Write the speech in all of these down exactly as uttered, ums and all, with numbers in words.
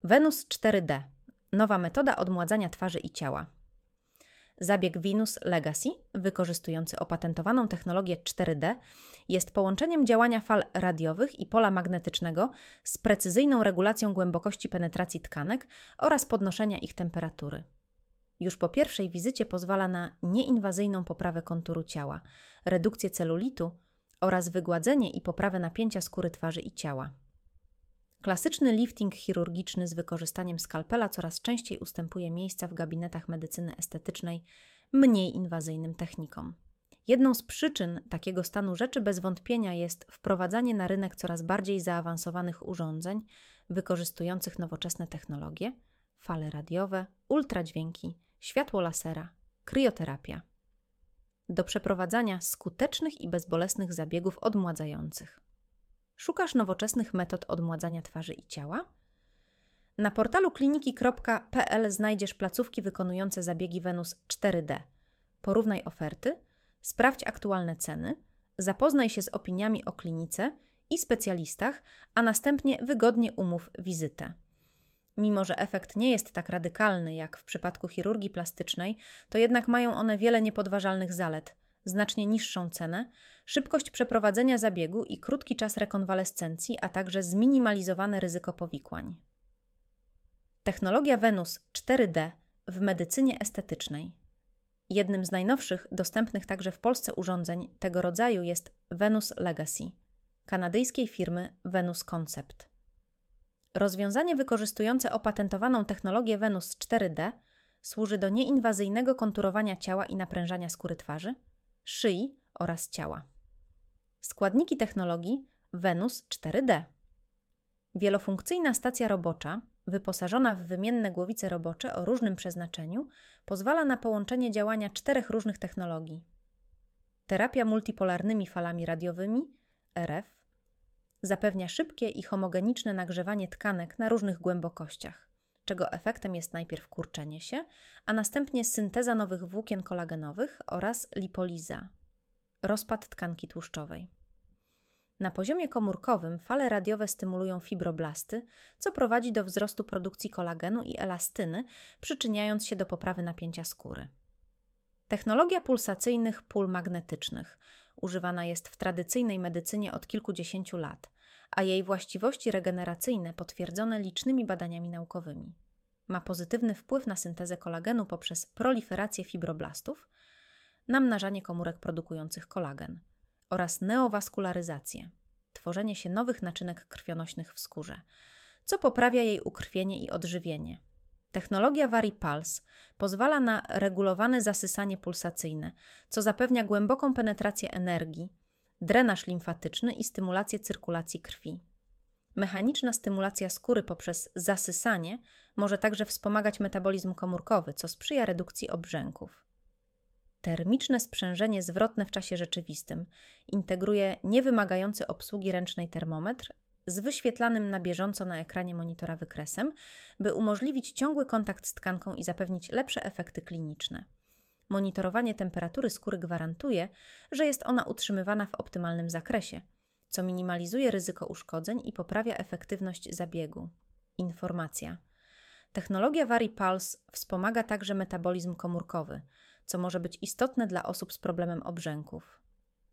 Venus cztery D. Nowa metoda odmładzania twarzy i ciała. Zabieg Venus Legacy, wykorzystujący opatentowaną technologię cztery D, jest połączeniem działania fal radiowych i pola magnetycznego z precyzyjną regulacją głębokości penetracji tkanek oraz podnoszenia ich temperatury. Już po pierwszej wizycie pozwala na nieinwazyjną poprawę konturu ciała, redukcję celulitu oraz wygładzenie i poprawę napięcia skóry twarzy i ciała. Klasyczny lifting chirurgiczny z wykorzystaniem skalpela coraz częściej ustępuje miejsca w gabinetach medycyny estetycznej mniej inwazyjnym technikom. Jedną z przyczyn takiego stanu rzeczy bez wątpienia jest wprowadzanie na rynek coraz bardziej zaawansowanych urządzeń wykorzystujących nowoczesne technologie, fale radiowe, ultradźwięki, światło lasera, krioterapia, do przeprowadzania skutecznych i bezbolesnych zabiegów odmładzających. Szukasz nowoczesnych metod odmładzania twarzy i ciała? Na portalu kliniki kropka p l znajdziesz placówki wykonujące zabiegi Venus cztery D. Porównaj oferty, sprawdź aktualne ceny, zapoznaj się z opiniami o klinice i specjalistach, a następnie wygodnie umów wizytę. Mimo że efekt nie jest tak radykalny jak w przypadku chirurgii plastycznej, to jednak mają one wiele niepodważalnych zalet. Znacznie niższą cenę, szybkość przeprowadzenia zabiegu i krótki czas rekonwalescencji, a także zminimalizowane ryzyko powikłań. Technologia Venus cztery D w medycynie estetycznej. Jednym z najnowszych, dostępnych także w Polsce urządzeń tego rodzaju jest Venus Legacy, kanadyjskiej firmy Venus Concept. Rozwiązanie wykorzystujące opatentowaną technologię Venus cztery D służy do nieinwazyjnego konturowania ciała i naprężania skóry twarzy, szyi oraz ciała. Składniki technologii Venus cztery D. Wielofunkcyjna stacja robocza, wyposażona w wymienne głowice robocze o różnym przeznaczeniu, pozwala na połączenie działania czterech różnych technologii. Terapia multipolarnymi falami radiowymi R F zapewnia szybkie i homogeniczne nagrzewanie tkanek na różnych głębokościach, czego efektem jest najpierw kurczenie się, a następnie synteza nowych włókien kolagenowych oraz lipoliza, rozpad tkanki tłuszczowej. Na poziomie komórkowym fale radiowe stymulują fibroblasty, co prowadzi do wzrostu produkcji kolagenu i elastyny, przyczyniając się do poprawy napięcia skóry. Technologia pulsacyjnych pól magnetycznych używana jest w tradycyjnej medycynie od kilkudziesięciu lat, a jej właściwości regeneracyjne potwierdzone licznymi badaniami naukowymi. Ma pozytywny wpływ na syntezę kolagenu poprzez proliferację fibroblastów, namnażanie komórek produkujących kolagen oraz neowaskularyzację, tworzenie się nowych naczynek krwionośnych w skórze, co poprawia jej ukrwienie i odżywienie. Technologia VariPulse pozwala na regulowane zasysanie pulsacyjne, co zapewnia głęboką penetrację energii, drenaż limfatyczny i stymulację cyrkulacji krwi. Mechaniczna stymulacja skóry poprzez zasysanie może także wspomagać metabolizm komórkowy, co sprzyja redukcji obrzęków. Termiczne sprzężenie zwrotne w czasie rzeczywistym integruje niewymagający obsługi ręcznej termometr z wyświetlanym na bieżąco na ekranie monitora wykresem, by umożliwić ciągły kontakt z tkanką i zapewnić lepsze efekty kliniczne. Monitorowanie temperatury skóry gwarantuje, że jest ona utrzymywana w optymalnym zakresie, co minimalizuje ryzyko uszkodzeń i poprawia efektywność zabiegu. Informacja. Technologia VariPulse wspomaga także metabolizm komórkowy, co może być istotne dla osób z problemem obrzęków.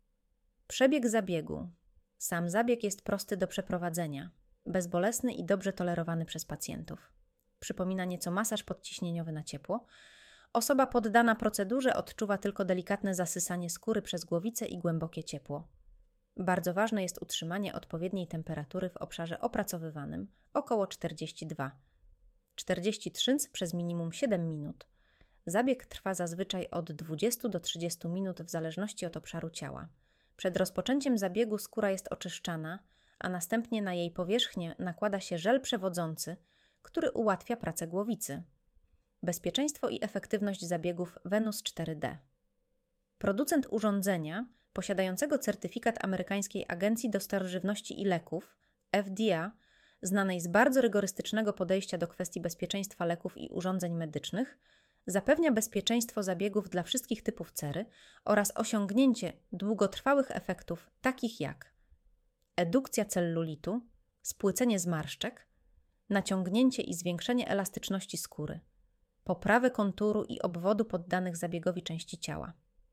Przebieg zabiegu. Sam zabieg jest prosty do przeprowadzenia, bezbolesny i dobrze tolerowany przez pacjentów. Przypomina nieco masaż podciśnieniowy na ciepło. Osoba poddana procedurze odczuwa tylko delikatne zasysanie skóry przez głowicę i głębokie ciepło. Bardzo ważne jest utrzymanie odpowiedniej temperatury w obszarze opracowywanym, około czterdzieści dwa. czterdzieści trzy przez minimum siedem minut. Zabieg trwa zazwyczaj od dwudziestu do trzydziestu minut w zależności od obszaru ciała. Przed rozpoczęciem zabiegu skóra jest oczyszczana, a następnie na jej powierzchnię nakłada się żel przewodzący, który ułatwia pracę głowicy. Bezpieczeństwo i efektywność zabiegów Venus cztery D. Producent urządzenia posiadającego certyfikat amerykańskiej Agencji Dostaw Żywności i Leków F D A, znanej z bardzo rygorystycznego podejścia do kwestii bezpieczeństwa leków i urządzeń medycznych, zapewnia bezpieczeństwo zabiegów dla wszystkich typów cery oraz osiągnięcie długotrwałych efektów takich jak edukcja cellulitu, spłycenie zmarszczek, naciągnięcie i zwiększenie elastyczności skóry, poprawę konturu i obwodu poddanych zabiegowi części ciała.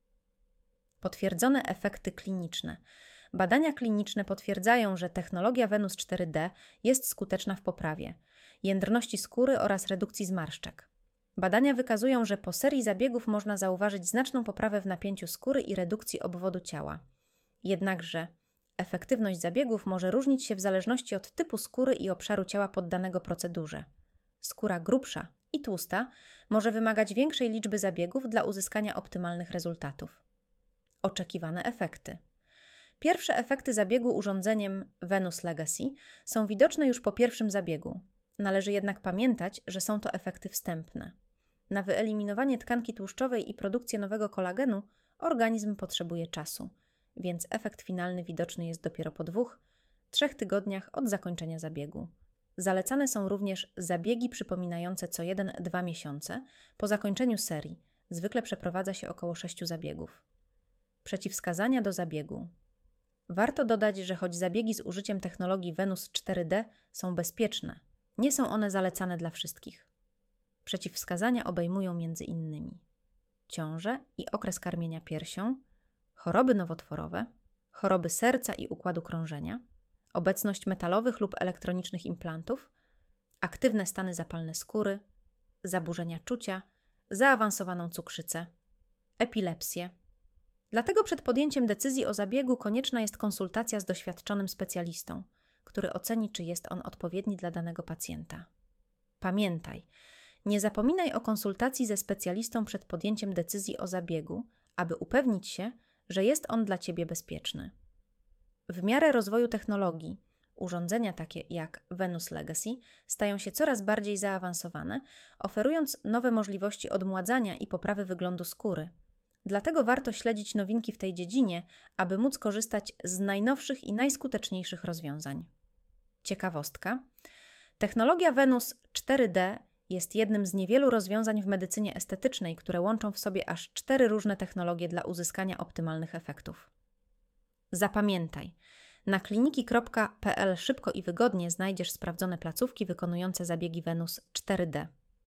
Potwierdzone efekty kliniczne. Badania kliniczne potwierdzają, że technologia Venus cztery D jest skuteczna w poprawie jędrności skóry oraz redukcji zmarszczek. Badania wykazują, że po serii zabiegów można zauważyć znaczną poprawę w napięciu skóry i redukcji obwodu ciała. Jednakże efektywność zabiegów może różnić się w zależności od typu skóry i obszaru ciała poddanego procedurze. Skóra grubsza i tłusta może wymagać większej liczby zabiegów dla uzyskania optymalnych rezultatów. Oczekiwane efekty. Pierwsze efekty zabiegu urządzeniem Venus Legacy są widoczne już po pierwszym zabiegu. Należy jednak pamiętać, że są to efekty wstępne. Na wyeliminowanie tkanki tłuszczowej i produkcję nowego kolagenu organizm potrzebuje czasu, więc efekt finalny widoczny jest dopiero po dwóch, trzech tygodniach od zakończenia zabiegu. Zalecane są również zabiegi przypominające co jeden do dwóch miesiące po zakończeniu serii. Zwykle przeprowadza się około sześciu zabiegów. Przeciwwskazania do zabiegu. Warto dodać, że choć zabiegi z użyciem technologii Venus cztery D są bezpieczne, nie są one zalecane dla wszystkich. Przeciwwskazania obejmują m.in. ciążę i okres karmienia piersią, choroby nowotworowe, choroby serca i układu krążenia, obecność metalowych lub elektronicznych implantów, aktywne stany zapalne skóry, zaburzenia czucia, zaawansowaną cukrzycę, epilepsję. Dlatego przed podjęciem decyzji o zabiegu konieczna jest konsultacja z doświadczonym specjalistą, który oceni, czy jest on odpowiedni dla danego pacjenta. Pamiętaj, nie zapominaj o konsultacji ze specjalistą przed podjęciem decyzji o zabiegu, aby upewnić się, że jest on dla Ciebie bezpieczny. W miarę rozwoju technologii, urządzenia takie jak Venus Legacy stają się coraz bardziej zaawansowane, oferując nowe możliwości odmładzania i poprawy wyglądu skóry. Dlatego warto śledzić nowinki w tej dziedzinie, aby móc korzystać z najnowszych i najskuteczniejszych rozwiązań. Ciekawostka. Technologia Venus cztery D jest jednym z niewielu rozwiązań w medycynie estetycznej, które łączą w sobie aż cztery różne technologie dla uzyskania optymalnych efektów. Zapamiętaj, na kliniki kropka p l szybko i wygodnie znajdziesz sprawdzone placówki wykonujące zabiegi Venus cztery D.